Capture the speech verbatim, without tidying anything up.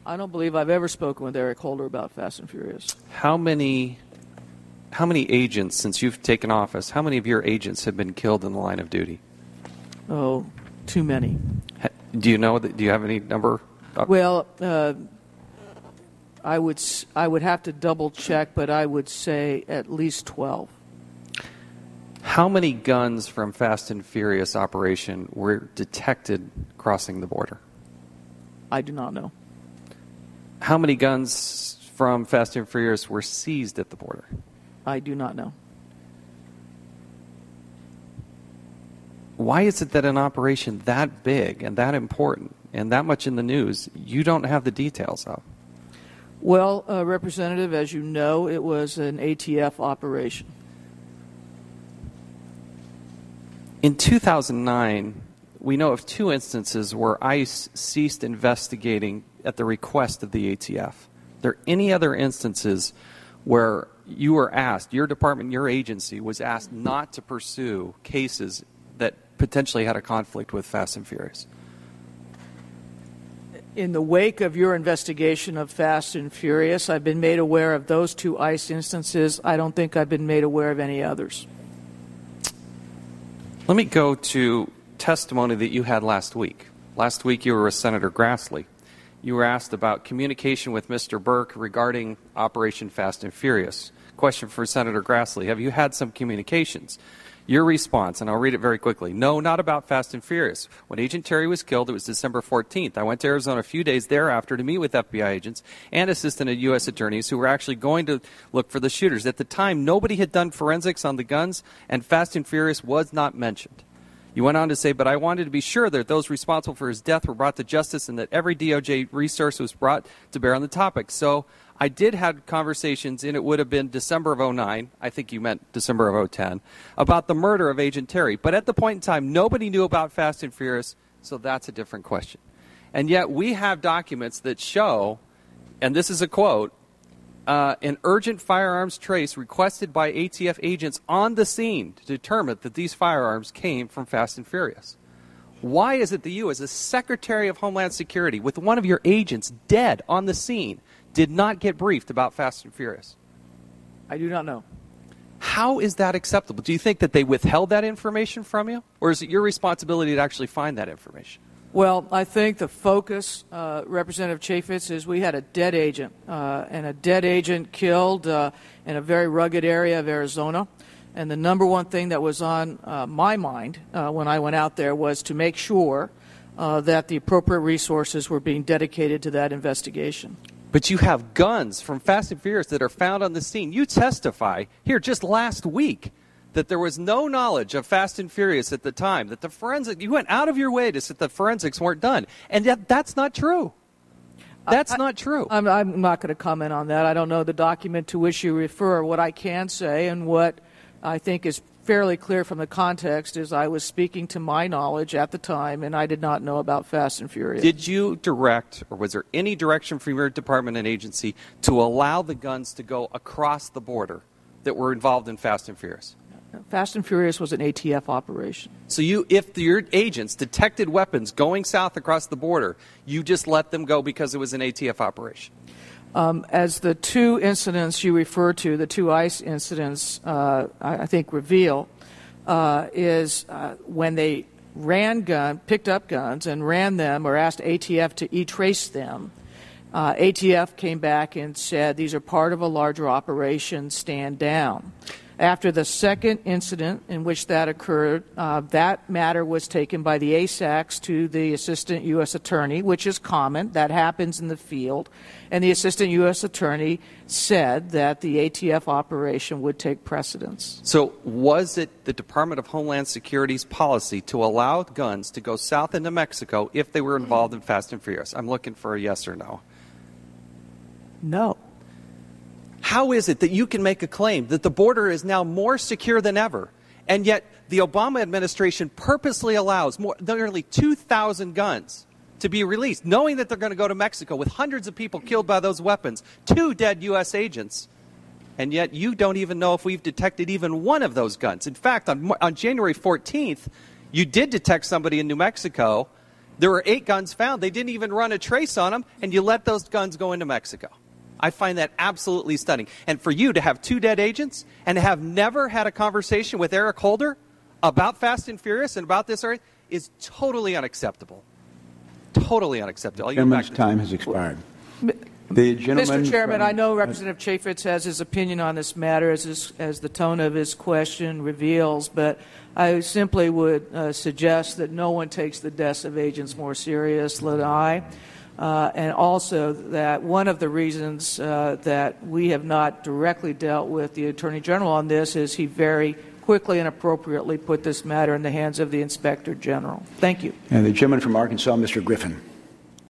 I don't believe I've ever spoken with Eric Holder about Fast and Furious. How many, how many agents, since you've taken office, how many of your agents have been killed in the line of duty? Oh, too many. Do you know that? Do you have any number? Well, uh, I would I would have to double check, but I would say at least twelve. How many guns from Fast and Furious operation were detected crossing the border? I do not know. How many guns from Fast and Furious were seized at the border? I do not know. Why is it that an operation that big and that important and that much in the news, you don't have the details of? Well, uh, Representative, as you know, it was an A T F operation. In two thousand nine, we know of two instances where ICE ceased investigating at the request of the A T F. Are there any other instances where you were asked, your department, your agency was asked not to pursue cases that potentially had a conflict with Fast and Furious? In the wake of your investigation of Fast and Furious, I've been made aware of those two ICE instances. I don't think I've been made aware of any others. Let me go to testimony that you had last week. Last week you were with Senator Grassley. You were asked about communication with Mister Burke regarding Operation Fast and Furious. Question for Senator Grassley. Have you had some communications? Your response, and I'll read it very quickly. No, not about Fast and Furious. When Agent Terry was killed, it was December fourteenth. I went to Arizona a few days thereafter to meet with F B I agents and assistant U S attorneys who were actually going to look for the shooters. At the time, nobody had done forensics on the guns, and Fast and Furious was not mentioned. You went on to say, but I wanted to be sure that those responsible for his death were brought to justice and that every D O J resource was brought to bear on the topic. So I did have conversations, and it would have been December of oh nine, I think you meant December of oh ten, about the murder of Agent Terry. But at the point in time, nobody knew about Fast and Furious, so that's a different question. And yet we have documents that show, and this is a quote, uh, an urgent firearms trace requested by A T F agents on the scene to determine that these firearms came from Fast and Furious. Why is it that you, as a Secretary of Homeland Security, with one of your agents dead on the scene, did not get briefed about Fast and Furious? I do not know. How is that acceptable? Do you think that they withheld that information from you? Or is it your responsibility to actually find that information? Well, I think the focus, uh, Representative Chaffetz, is we had a dead agent, uh, and a dead agent killed uh, in a very rugged area of Arizona. And the number one thing that was on uh, my mind uh, when I went out there was to make sure uh, that the appropriate resources were being dedicated to that investigation. But you have guns from Fast and Furious that are found on the scene. You testify here just last week that there was no knowledge of Fast and Furious at the time, that the forensic, you went out of your way to say the forensics weren't done. And yet that's not true. That's I, not true. I'm, I'm not going to comment on that. I don't know the document to which you refer. What I can say and what I think is fairly clear from the context is I was speaking to my knowledge at the time, and I did not know about Fast and Furious. Did you direct, or was there any direction from your department and agency to allow the guns to go across the border that were involved in Fast and Furious? Fast and Furious was an A T F operation. So you, if the, your agents detected weapons going south across the border, you just let them go because it was an A T F operation? Um, as the two incidents you refer to, the two ICE incidents, uh, I, I think reveal, uh, is uh, when they ran gun, picked up guns and ran them or asked A T F to e-trace them, uh, A T F came back and said, these are part of a larger operation, stand down. After the second incident in which that occurred, uh, that matter was taken by the A S A Cs to the Assistant U S Attorney, which is common. That happens in the field. And the Assistant U S Attorney said that the A T F operation would take precedence. So was it the Department of Homeland Security's policy to allow guns to go south into Mexico if they were involved in Fast and Furious? I'm looking for a yes or no. No. How is it that you can make a claim that the border is now more secure than ever, and yet the Obama administration purposely allows more, nearly two thousand guns to be released, knowing that they're going to go to Mexico with hundreds of people killed by those weapons, two dead U S agents, and yet you don't even know if we've detected even one of those guns? In fact, on, on January fourteenth, you did detect somebody in New Mexico, There were eight guns found. They didn't even run a trace on them, and you let those guns go into Mexico. I find that absolutely stunning. And for you to have two dead agents and to have never had a conversation with Eric Holder about Fast and Furious and about this area is totally unacceptable. Totally unacceptable. The gentleman's time has expired. The gentleman Mister Chairman, from, I know Representative Chaffetz has his opinion on this matter, as, his, as the tone of his question reveals, but I simply would uh, suggest that no one takes the deaths of agents more seriously than I, uh, and also that one of the reasons uh, that we have not directly dealt with the Attorney General on this is he very quickly and appropriately put this matter in the hands of the Inspector General. Thank you. And the gentleman from Arkansas, Mister Griffin.